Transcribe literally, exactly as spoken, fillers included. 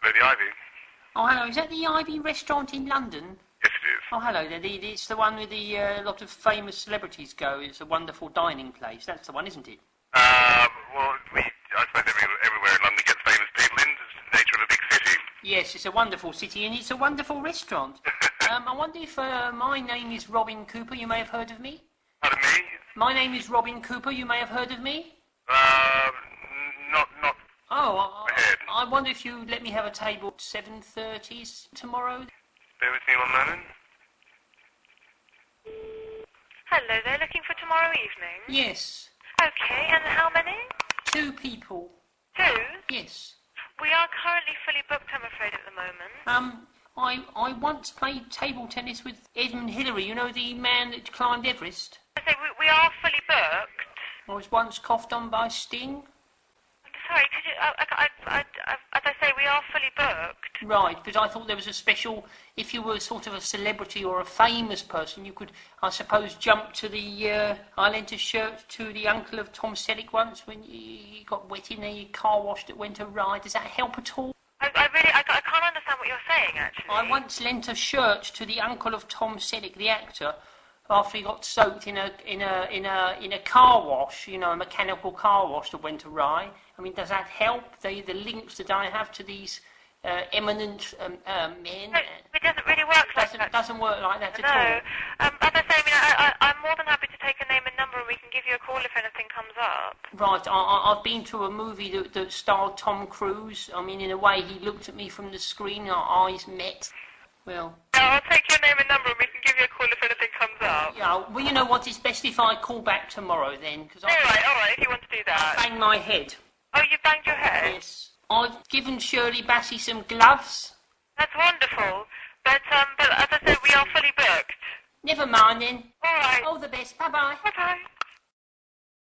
hello, the Ivy. Oh, hello. Is that the Ivy restaurant in London? Yes, it is. Oh, hello there. The, the, it's the one with the uh, lot of famous celebrities go. It's a wonderful dining place. That's the one, isn't it? Um, well, we, I suppose every, everywhere in London gets famous people in. It's the nature of a big city. Yes, it's a wonderful city and it's a wonderful restaurant. um, I wonder if uh, my name is Robin Cooper. You may have heard of me. Pardon me? My name is Robin Cooper. You may have heard of me. Um, not, not... Oh, ahead. I, I wonder if you let me have a table at seven thirty tomorrow. Bear with me one moment. Hello there, looking for tomorrow evening? Yes. Okay, and how many? Two people. Two? Yes. We are currently fully booked, I'm afraid, at the moment. Um, I I once played table tennis with Edmund Hillary. You know, the man that climbed Everest? I say, we, we are fully booked. I was once coughed on by Sting. Sorry, could you... I, I, I, I, as I say, we are fully booked. Right, because I thought there was a special... If you were sort of a celebrity or a famous person, you could, I suppose, jump to the... Uh, I lent a shirt to the uncle of Tom Selleck once when you got wet in the car wash that went awry. Does that help at all? I, I really... I, I can't understand what you're saying, actually. I once lent a shirt to the uncle of Tom Selleck, the actor, after he got soaked in a in a in a in a car wash, you know, a mechanical car wash that went awry. I mean, does that help? The the links that I have to these uh, eminent um, uh, men. No, it doesn't really work like doesn't, that. Doesn't work like that no. at all. Um, as I say, I mean, I, I, I'm more than happy to take a name and number, and we can give you a call if anything comes up. Right, I, I, I've been to a movie that, that starred Tom Cruise. I mean, in a way, he looked at me from the screen. Our eyes met. Well. No, I'll take your name and number, and we can give you a call if anything comes up. Yeah, well, you know what? It's best if I call back tomorrow then, because all right, all right. If you want to do that. I bang my head. Oh, you banged your head? Yes. I've given Shirley Bassey some gloves. That's wonderful. But, um, but as I said, we are fully booked. Never mind then. All right. All the best. Bye-bye. Bye-bye.